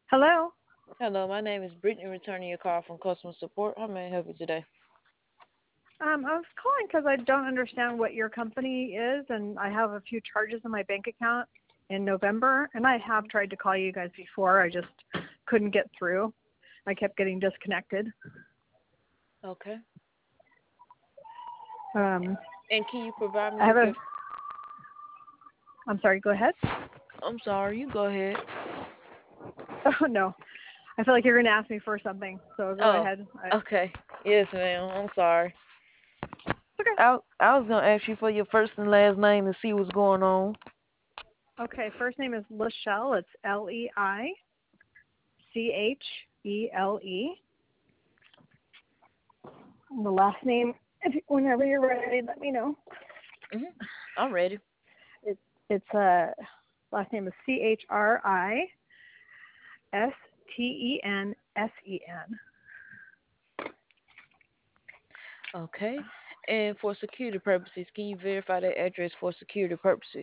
Hello. Hello, my name is Brittany, returning your call from customer support. How may I help you today? I was calling because I don't understand what your company is, and I have a few charges in my bank account in November, and I have tried to call you guys before. I just couldn't get through. I kept getting disconnected. Okay. Um, And can you provide me I have with a. your... I'm sorry. Go ahead. I'm sorry, you go ahead. Oh no. I feel like you're going to ask me for something, so go Oh, ahead. okay. Yes, ma'am. I'm sorry. Okay. I was gonna ask you for your first and last name to see what's going on. Okay. First name is Lachelle. It's Leichele. The last name, whenever you're ready, let me know. Mhm. I'm ready. It's last name is Christensen. Okay. And for security purposes, can you verify that address for security purposes?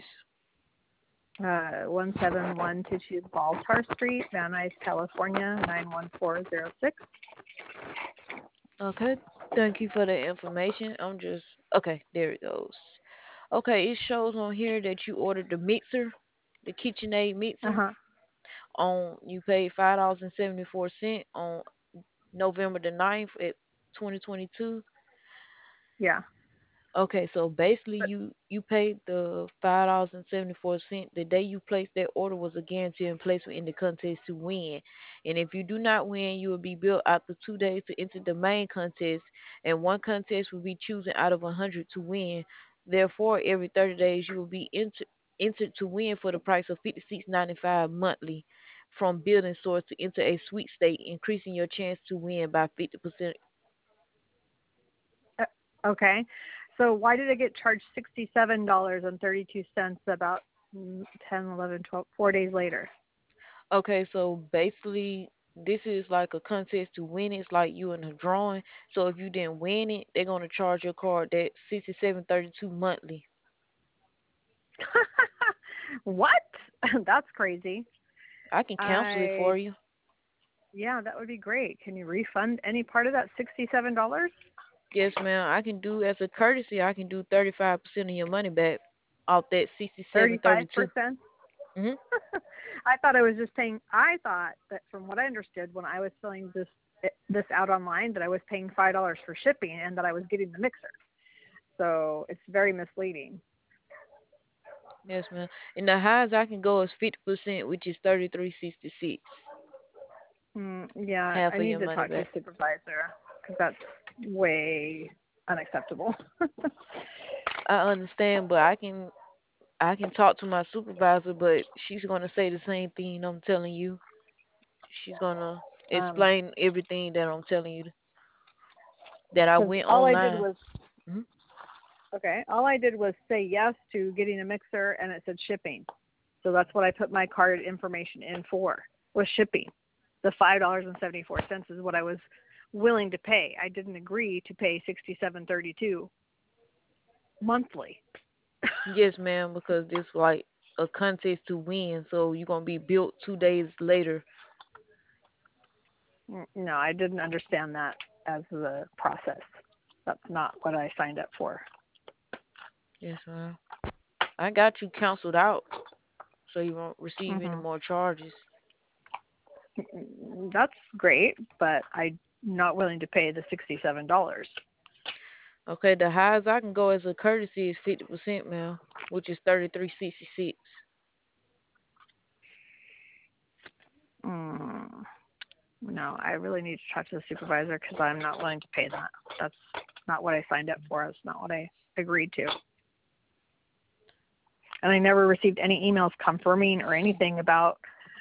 17122 Baltar Street, Van Nuys, California 91406. Okay. Thank you for the information. Okay, there it goes. Okay, it shows on here that you ordered the mixer, the KitchenAid Uh mixer. huh. On you paid $5.74 on November the 9th at 2022. Yeah. Okay, so basically But you paid the $5.74. The day you placed that order was a guaranteed placement in the contest to win. And if you do not win, you will be billed after 2 days to enter the main contest, and one contest will be chosen out of 100 to win. Therefore, every 30 days you will be entered to win for the price of $56.95 monthly from building source to enter a sweet state, increasing your chance to win by 50%. uh, okay. So why did I get charged $67.32 about 10, 11, 12, 4 days later? Okay, so basically, this is like a contest to win. It's like you in a drawing. So if you didn't win it, they're gonna charge your card that 67.32 monthly. What? That's crazy. I can cancel it I for you. Yeah, that would be great. Can you refund any part of that $67? Yes, ma'am. I can do as a courtesy. I can do 35% of your money back off that 67.32. 35%? Mhm. I thought I was just paying. I thought that from what I understood when I was filling this out online that I was paying $5 for shipping and that I was getting the mixer. So it's very misleading. Yes, ma'am. And the highest I can go is 50%, which is 33.66. Yeah, Half I of need your to money talk to a back. supervisor because that's way unacceptable. I understand, but I can talk to my supervisor, but she's gonna say the same thing I'm telling you. She's gonna um, explain everything that I'm telling you that I because went all I did online. was Hmm. all I did was say yes to getting a mixer and it said shipping. So that's what I put my card information in for, was shipping. The $5.74 is what I was willing to pay. I didn't agree to pay $67.32 monthly. Yes, ma'am, because this like a contest to win, so you're gonna be built 2 days later. No, I didn't understand that as the process. That's not what I signed up for. Yes, ma'am. I got you canceled out, so you won't receive any hmm more charges. That's great, but I'm not willing to pay the $67. Okay, the highest I can go as a courtesy is 50%, ma'am, which is 33.66. Mm, no, I really need to talk to the supervisor because I'm not willing to pay that. That's not what I signed up for. It's not what I agreed to. And I never received any emails confirming or anything about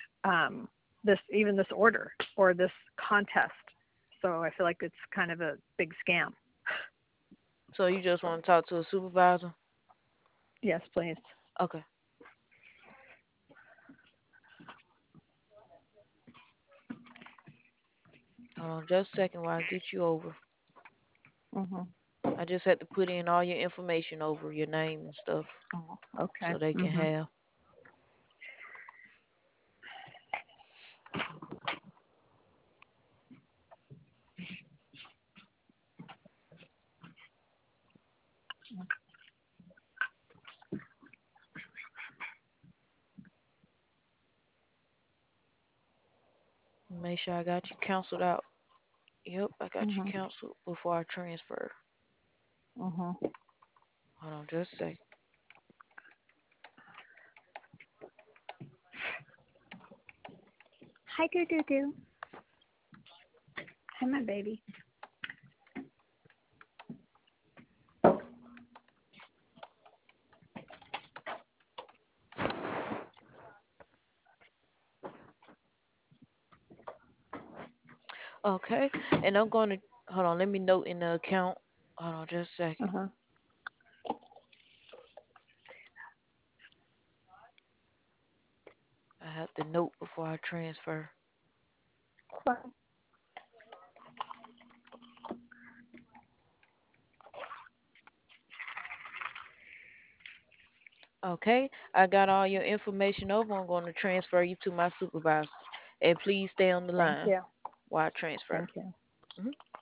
this order or this contest. So I feel like it's kind of a big scam. So you just want to talk to a supervisor? Yes, please. Okay. Hold on just a second while I get you over. Mhm. I just had to put in all your information over your name and stuff Oh, okay. so they can Mhm. have. Make sure I got you canceled out. Yep, I got you Mhm. canceled before I transfer. Mhm. Hold on just a second. Hi, doo doo doo. Hi, my baby. Okay, and I'm going to hold on. Let me note in the account. Hold on just a Uh second. huh. I have to note before I transfer. Okay, I got all your information over. I'm going to transfer you to my supervisor. And please stay on the Thank line you. while I transfer. Thank you. Mhm.